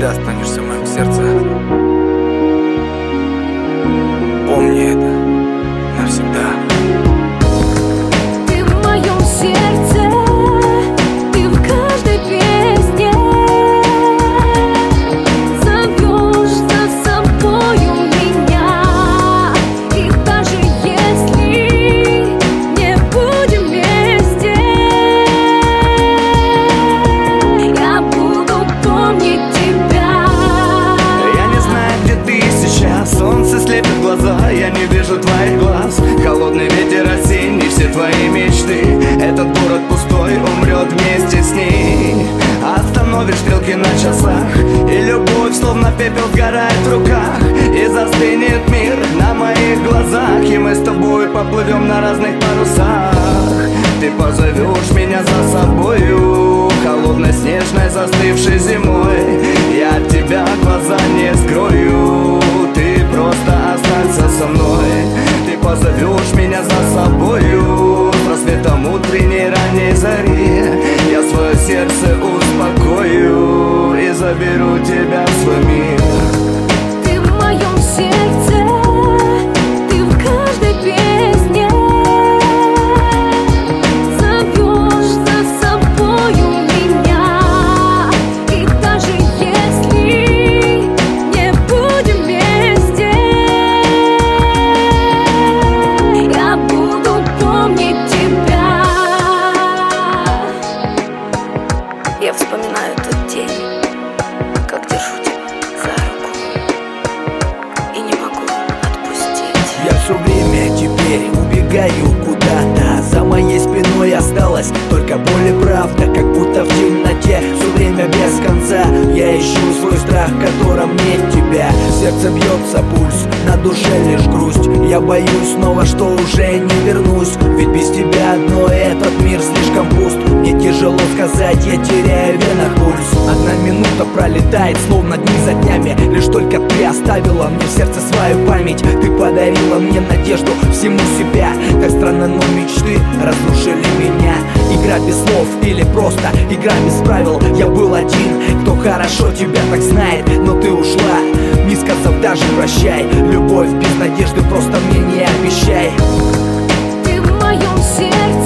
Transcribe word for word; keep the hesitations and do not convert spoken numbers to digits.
навсегда останешься в моем сердце. Помни это навсегда. Ты в моем сердце, ты в каждой песне. Зовешь за собою меня. И даже если не будем вместе, я буду помнить тебя. Я не знаю, где ты сейчас. Солнце слепит глаза, я не вижу твоих глаз. Холодный ветер осенний, все твои мечты. Этот город пустой умрет вместе с ней. Остановишь стрелки на часах, и любовь словно пепел сгорает в руках. И застынет мир на моих глазах, и мы с тобой поплывем на разных парусах. Ты позовешь меня за собою, холодной, снежной, застывшей зимой. Я от тебя глаза не скрою, ты просто останься со мной. Ты позовешь меня за собою, с рассветом утренней ранней зари. Я свое сердце успокою и заберу тебя в свой мир. Ты в моем сердце, ты в каждой песне. Зовешь за собою меня. И даже если не будем вместе, я буду помнить тебя. Я вспоминаю тот день, как держу тебя за руку и не могу отпустить. Я все время теперь убегаю куда-то. За моей спиной осталась только боль и правда. Как будто в темноте все время без конца. Я ищу свой страх, в котором нет тебя. Сердце бьется, пульс, на душе лишь грусть. Я боюсь снова, что уже не вернусь. Ведь без тебя одной этот мир слишком пуст. Мне тяжело сказать, я теряю в венах пульс. Одна минута пролетает, словно дни за днями. Лишь только ты оставила мне в сердце свою память. Ты подарила мне надежду, всему себя. Как странно, но мечты разрушили меня. Игра без слов или просто игра без правил. Я был один, кто хорошо тебя так знает. Но ты ушла, не сказав даже прощай. Любовь без надежды просто мне не обещай. Ты в моем сердце.